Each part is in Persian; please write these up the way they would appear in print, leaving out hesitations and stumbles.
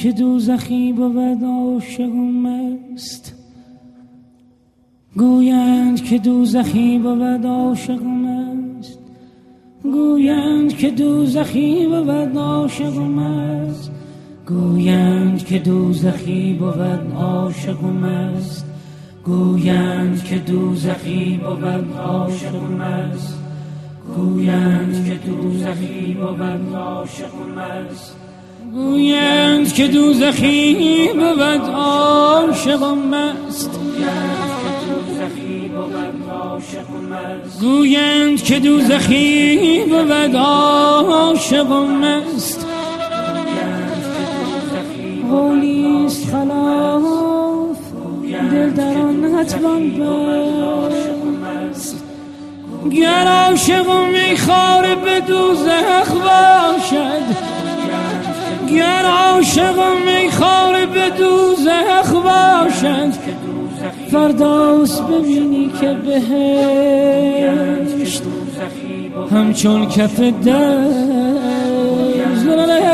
که دوزخی بود عاشق و مست، گویند که دوزخی بود عاشق و مست، گویند که دوزخی بود عاشق و مست، گویند که دوزخی بود عاشق و مست، گویند که دوزخی بود عاشق و مست، گویند که دوزخی بود عاشق و مست، گویند که دوزخی بود عاشق و مست، گویند که دوزخی بود عاشق و مست. قولیست خلاف دل در آن نتوان بست، گر عاشق و میخواره به دوزخ باشد، گر عاشق و میخواره به دوزخ باشد، فرداست ببینی که بهشت همچون کف دست.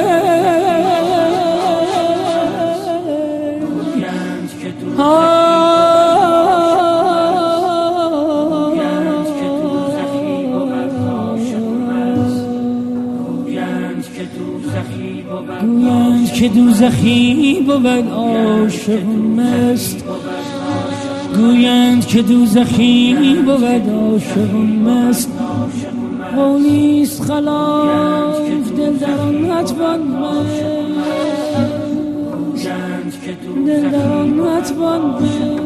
گویند که دوزخی بود عاشق مست، گویند که دوزخی بود عاشق مست. قولیست خلاف دل در آن نتوان بست، دل در آن نتوان بست.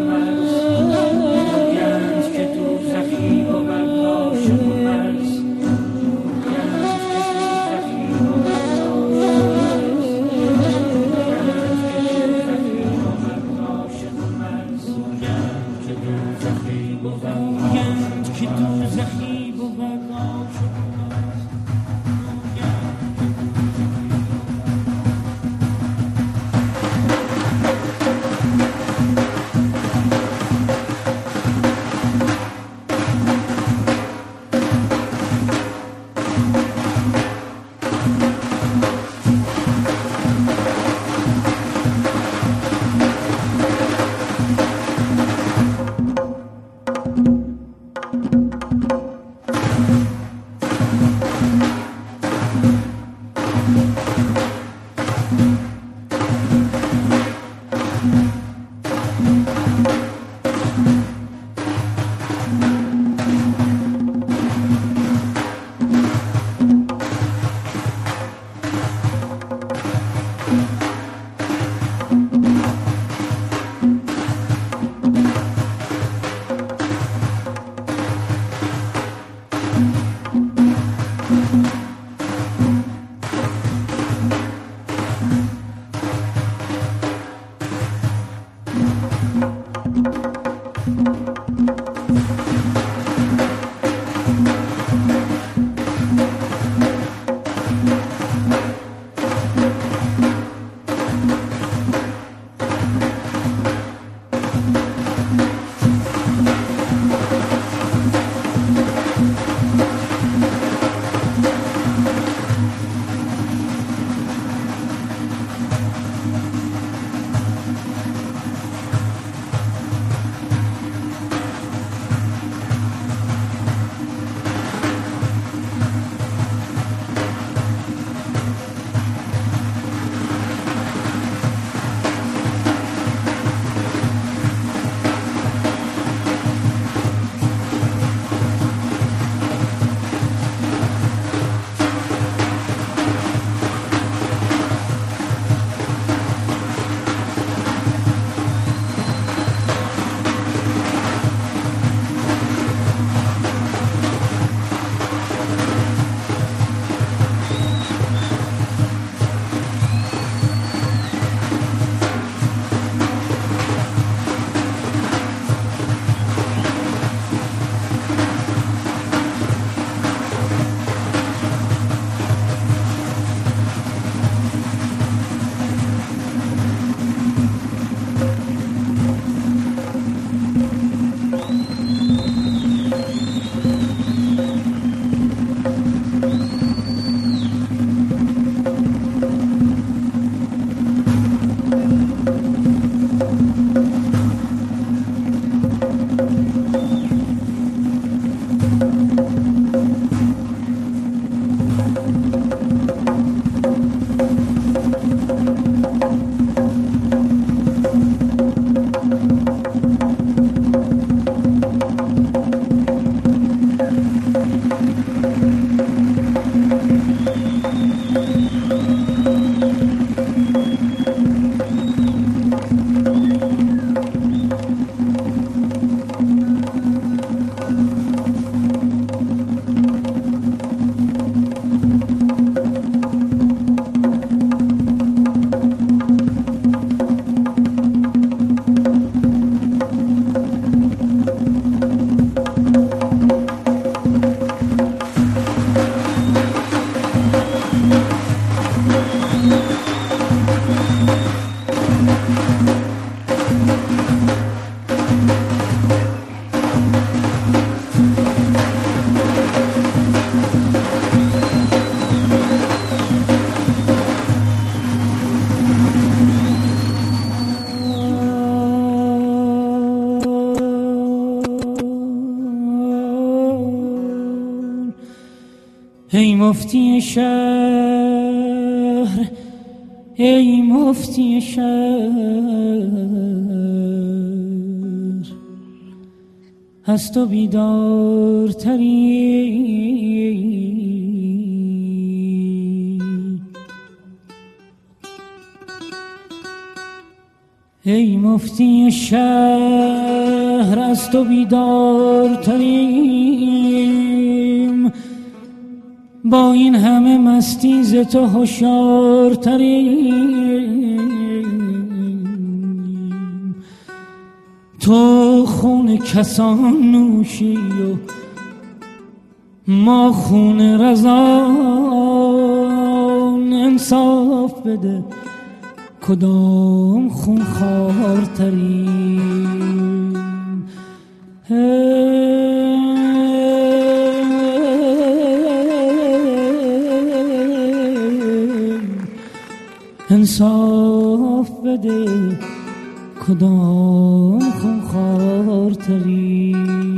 ای مفتی شهر، ای مفتی شهر، از تو بیدارتری. ای مفتی شهر، از تو بیدارتریم، با این همه مستی ز تو هوشیارتریم. تو خون کسان نوشی و ما خون رزان، انصاف بده کدام خون خوارتریم. انصاف بده کدام خون خوارتریم.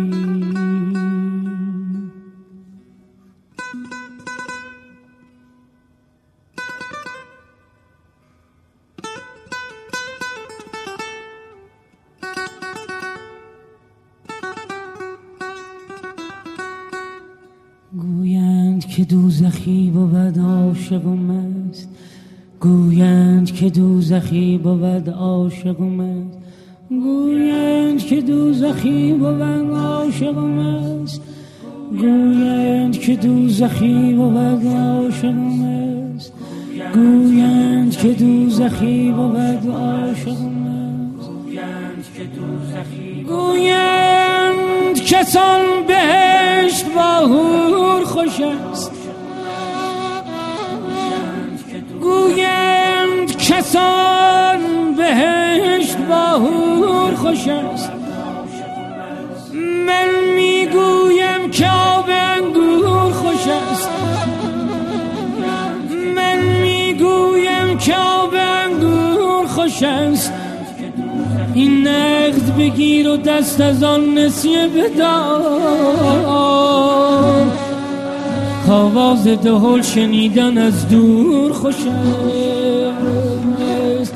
گویند که دوزخی بود عاشق و مست، گویند که دوزخی بود عاشق و مست، گویند که دوزخی بود عاشق و مست، گویند که دوزخی بود عاشق و مست، گویند که دوزخی بود عاشق و مست، گویند کسان بهشت با حور خوش است، گویند کسان بهشت با حور خوش است. من میگویم که آب انگور خوش است، من میگویم که آب انگور خوش است. این نقد بگیر و دست از آن نسیه بدار، آواز دهل شنیدن از دور خوش است.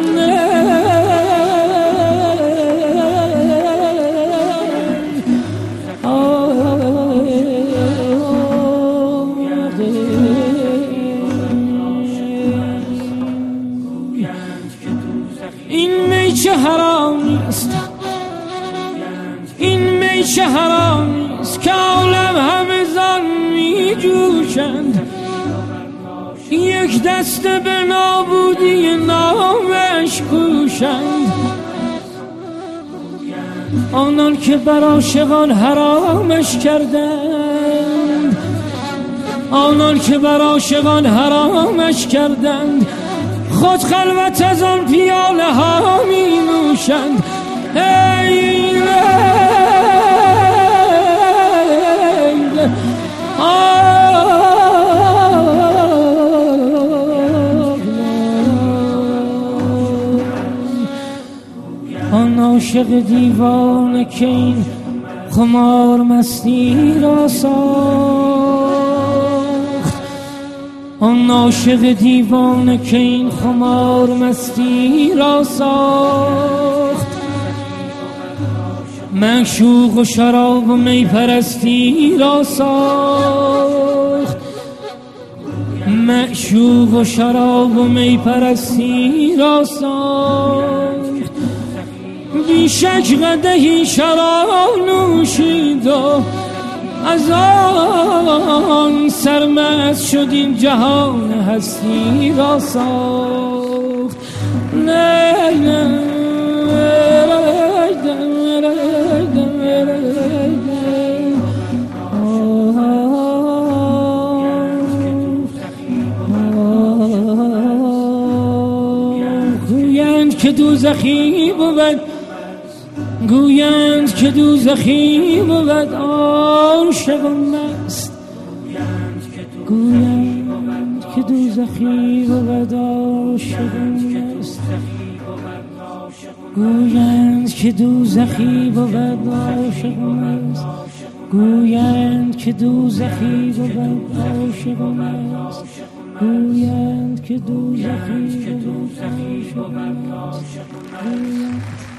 این می چه حرامی است، این می چه حرامی است که عالم همه زان می جوشند، یک دسته به نابودی نامش کوشند. آنان که بر عاشقان حرامش کردند، آنان که بر عاشقان حرامش کردند، خود خلوت از آن پیاله ها می نوشند. ای لیل آن عاشق دیوانه که این خمار مستی را ساخت، آن عاشق دیوانه که این خمار مستی را ساخت. معشوق و شراب و می پرستی را ساخت، معشوق و شراب و می پرستی را ساخت. بیشک قدحی شراب نوشید و از آن سرمست شد این جهان هستی را ساخت. نه نه گویند که دوزخی بود، گویند که دوزخی بود عاشق و مست، گویند که دوزخی بود عاشق و مست، گویند که دوزخی بود عاشق و مست، گویند که دوزخی بود عاشق و مست گویند که دوزخی بود عاشق و مست